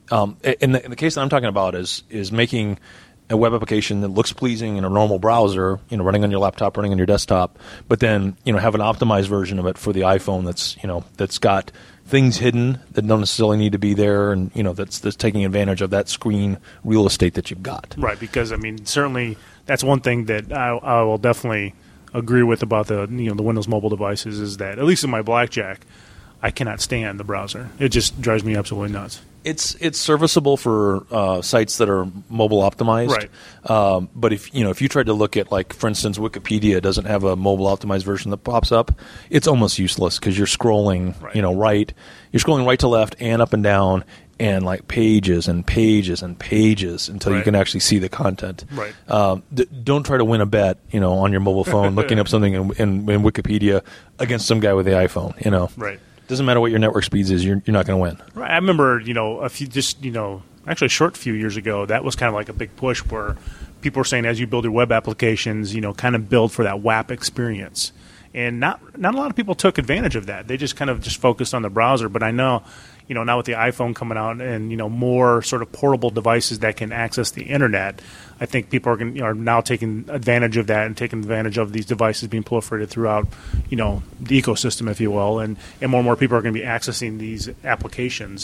in the case that I'm talking about is making a web application that looks pleasing in a normal browser, running on your laptop, running on your desktop, but then have an optimized version of it for the iPhone that's got things hidden that don't necessarily need to be there, and that's taking advantage of that screen real estate that you've got. Right, because certainly that's one thing that I will definitely agree with about the the Windows mobile devices is that at least in my Blackjack, I cannot stand the browser. It just drives me absolutely nuts. It's serviceable for sites that are mobile optimized, right? But if you tried to look at, for instance, Wikipedia doesn't have a mobile optimized version that pops up, it's almost useless because you're scrolling, right. You're scrolling right to left and up and down, and pages and pages and pages until you can actually see the content. Right. Don't try to win a bet, on your mobile phone looking up something in Wikipedia against some guy with the iPhone. Right. Doesn't matter what your network speeds is, you're not going to win. Right. I remember, actually a short few years ago, that was kind of like a big push where people were saying as you build your web applications, kind of build for that WAP experience. And not a lot of people took advantage of that. They just kind of focused on the browser. But I know, now with the iPhone coming out and, more sort of portable devices that can access the internet, I think people are now taking advantage of that and taking advantage of these devices being proliferated throughout, the ecosystem, if you will. And more and more people are going to be accessing these applications,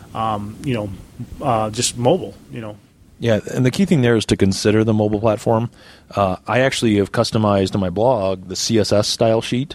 just mobile, Yeah, and the key thing there is to consider the mobile platform. I actually have customized on my blog the CSS style sheet,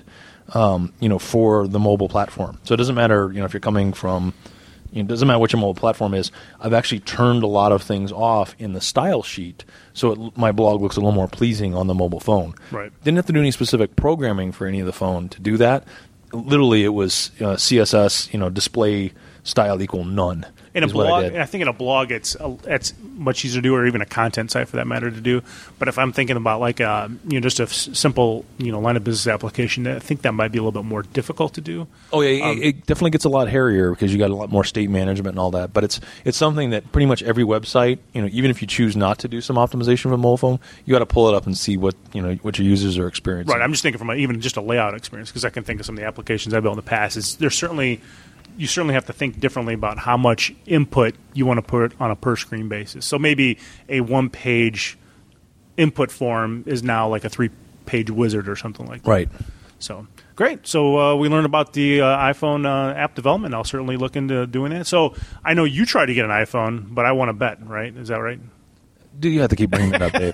for the mobile platform. So it doesn't matter, if you're coming from, it doesn't matter what your mobile platform is. I've actually turned a lot of things off in the style sheet, so my blog looks a little more pleasing on the mobile phone. Right. Didn't have to do any specific programming for any of the phone to do that. Literally, it was CSS, display style equal none. In a blog, I think in a blog it's much easier to do, or even a content site for that matter to do. But if I'm thinking about just a simple line of business application, I think that might be a little bit more difficult to do. Oh yeah, it definitely gets a lot hairier because you got a lot more state management and all that. But it's something that pretty much every website, even if you choose not to do some optimization for a mobile phone, you got to pull it up and see what your users are experiencing. Right. I'm just thinking from even just a layout experience, because I can think of some of the applications I've built in the past. You certainly have to think differently about how much input you want to put on a per-screen basis. So maybe a one-page input form is now like a 3-page wizard or something like that. Right. So, great. So we learned about the iPhone app development. I'll certainly look into doing that. So I know you tried to get an iPhone, but I want to bet, right? Is that right? Do you have to keep bringing it up, Dave?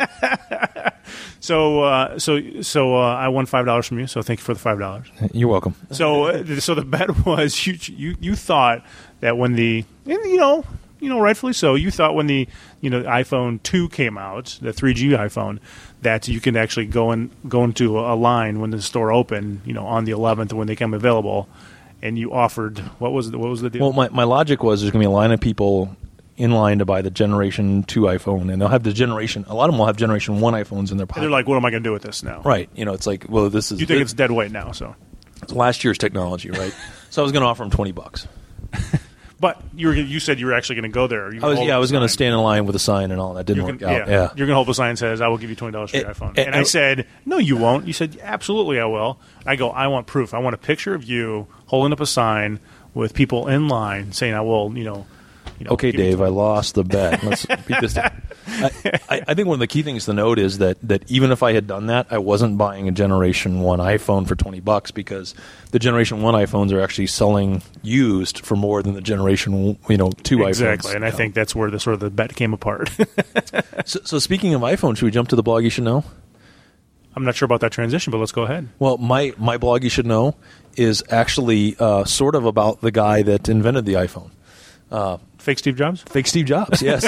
So I won $5 from you. So thank you for the $5. You're welcome. So the bet was you thought that when the rightfully so, you thought when the iPhone 2 came out, the 3G iPhone, that you can actually go into a line when the store opened, on the 11th when they come available, and you offered what was the deal? Well, my logic was there's going to be a line of people in line to buy the Generation 2 iPhone, and they'll have a lot of them will have Generation 1 iPhones in their pocket. And they're like, what am I going to do with this now? Right. It's like, well, this is... You think it's dead weight now, so... It's last year's technology, right? So I was going to offer them $20. But you said you were actually going to go there. I was going to stand in line with a sign and all that. Didn't work out. Yeah. You're going to hold a sign that says, I will give you $20 for your iPhone. And I said, no, you won't. You said, absolutely I will. I go, I want proof. I want a picture of you holding up a sign with people in line saying, I will, okay, Dave, I lost the bet. Let's beat this down. I think one of the key things to note is that even if I had done that, I wasn't buying a Generation 1 iPhone for $20 because the Generation 1 iPhones are actually selling used for more than the Generation 2 iPhones. Exactly, and I think that's where the bet came apart. So speaking of iPhone, should we jump to the blog you should know? I'm not sure about that transition, but let's go ahead. Well, my blog you should know is actually sort of about the guy that invented the iPhone. Fake Steve Jobs? Fake Steve Jobs, yes.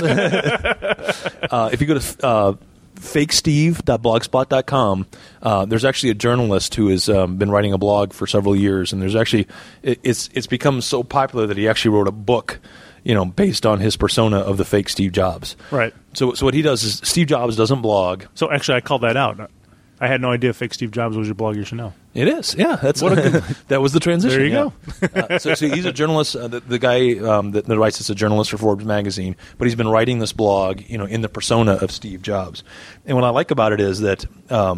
If you go to fakesteve.blogspot.com, there's actually a journalist who has been writing a blog for several years, and there's actually it's become so popular that he actually wrote a book, based on his persona of the fake Steve Jobs. Right. So what he does is Steve Jobs doesn't blog. So actually, I called that out. I had no idea Fake Steve Jobs was your blog you should know. It is, yeah. That's that was the transition. There you go. So he's a journalist. The guy that writes this, a journalist for Forbes magazine, but he's been writing this blog, in the persona of Steve Jobs. And what I like about it is that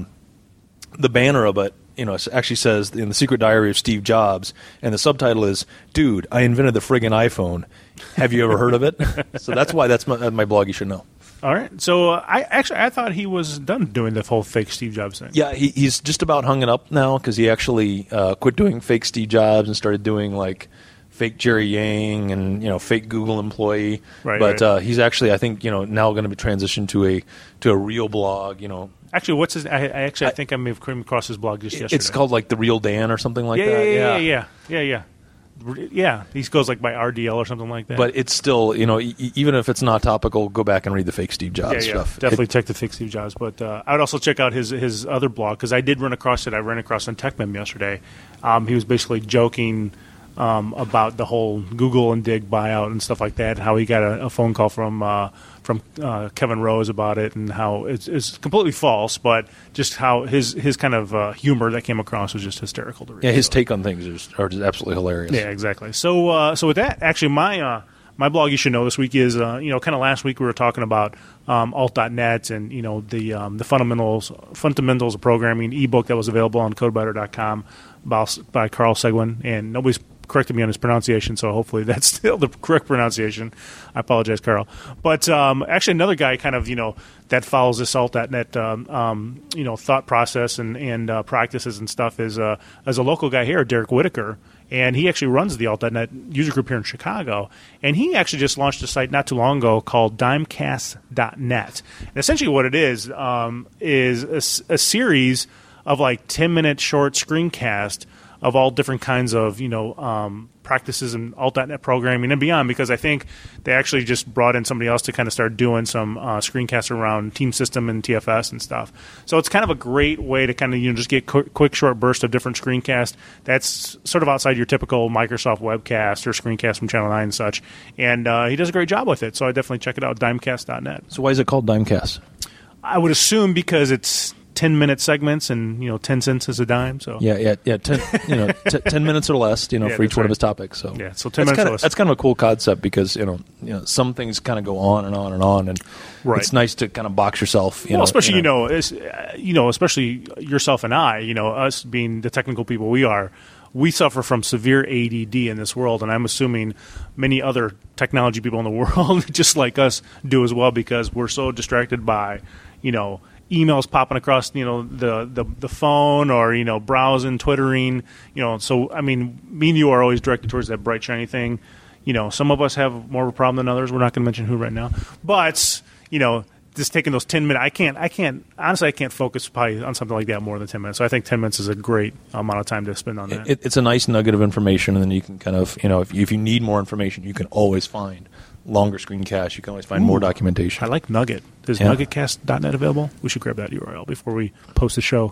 the banner of it, it actually says in the Secret Diary of Steve Jobs, and the subtitle is, "Dude, I invented the friggin' iPhone. Have you ever heard of it?" So that's why that's my blog you should know. All right. So I thought he was done doing the whole fake Steve Jobs thing. Yeah, he's just about hung it up now because he actually quit doing fake Steve Jobs and started doing like fake Jerry Yang and fake Google employee. Right. But he's actually, I think, now going to be transitioned to a real blog. Actually, what's his? I think I may have come across his blog just yesterday. It's called like The Real Dan or something like that. Yeah. Yeah, he goes like by RDL or something like that. But it's still, even if it's not topical, go back and read the fake Steve Jobs stuff. Definitely check the fake Steve Jobs. But I would also check out his other blog because I did run across it. I ran across on TechMem yesterday. He was basically joking about the whole Google and Dig buyout and stuff like that. How he got a phone call from Kevin Rose about it, and how it's completely false, but just how his kind of humor that came across was just hysterical to read. Yeah, his take on things are just absolutely hilarious. Yeah, exactly. So with that, actually, my blog you should know this week is kind of last week we were talking about alt.net and the fundamentals of programming ebook that was available on CodeButter.com by Carl Seguin, and nobody's corrected me on his pronunciation, so hopefully that's still the correct pronunciation. I apologize, Carl. But actually, another guy kind of that follows this alt.net thought process and practices and stuff is a local guy here, Derek Whitaker, and he actually runs the alt.net user group here in Chicago. And he actually just launched a site not too long ago called dimecast.net. And essentially, what it is a series of like 10-minute short screencast of all different kinds of practices in alt.net programming and beyond, because I think they actually just brought in somebody else to kind of start doing some screencasts around Team System and TFS and stuff. So it's kind of a great way to kind of just get quick short bursts of different screencasts. That's sort of outside your typical Microsoft webcast or screencast from Channel 9 and such. And he does a great job with it, so I definitely check it out, dimecast.net. So why is it called Dimecast? I would assume because it's 10-minute segments and 10 cents is a dime. So 10 minutes or less for each one of his topics. So yeah, so 10 minutes or less. That's kind of a cool concept because some things kind of go on and on and on, and it's nice to kind of box yourself. Especially especially yourself and I. Us being the technical people we are. We suffer from severe ADD in this world, and I'm assuming many other technology people in the world, just like us, do as well, because we're so distracted by, emails popping across, the phone, or browsing, twittering, So I mean, me and you are always directed towards that bright shiny thing. Some of us have more of a problem than others. We're not going to mention who right now, but just taking those 10 minutes, I can't focus probably on something like that more than 10 minutes. So I think 10 minutes is a great amount of time to spend on that. It's a nice nugget of information, and then you can kind of, if you need more information, you can always find longer screencasts. You can always find more documentation. I like Nugget. Is nuggetcast.net available? We should grab that URL before we post the show.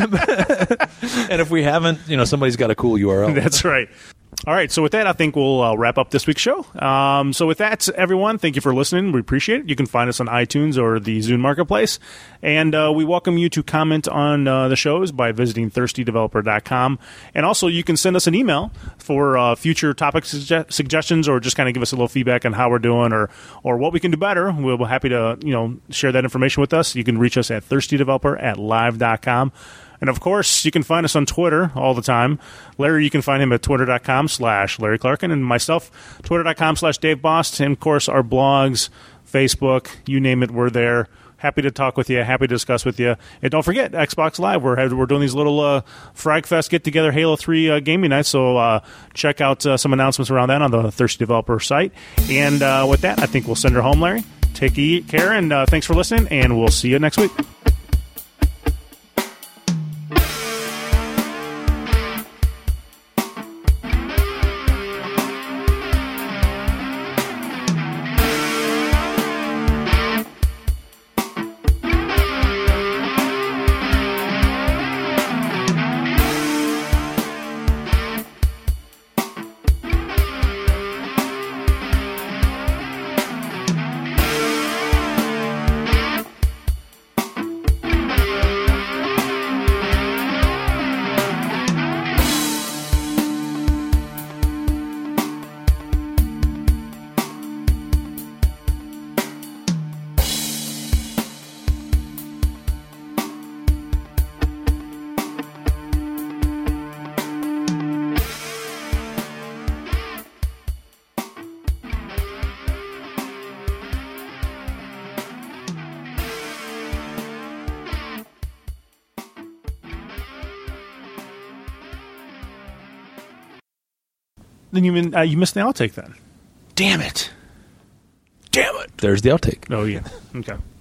And if we haven't, somebody's got a cool URL. That's right. All right, so with that, I think we'll wrap up this week's show. So with that, everyone, thank you for listening. We appreciate it. You can find us on iTunes or the Zune Marketplace. And we welcome you to comment on the shows by visiting thirstydeveloper.com. And also, you can send us an email for future topic suggestions, or just kind of give us a little feedback on how we're doing or what we can do better. We'll be happy to share that information with us. You can reach us at thirstydeveloper@live.com. And, of course, you can find us on Twitter all the time. Larry, you can find him at twitter.com/Larry Clarkin. And myself, twitter.com/Dave Bost. And, of course, our blogs Facebook, you name it, we're there. Happy to talk with you. Happy to discuss with you. And don't forget, Xbox Live. We're doing these little FragFest get-together Halo 3 gaming nights. So check out some announcements around that on the Thirsty Developer site. And with that, I think we'll send her home, Larry. Take care, and thanks for listening, and we'll see you next week. Then you missed the outtake then. Damn it. There's the outtake. Oh, yeah. Okay.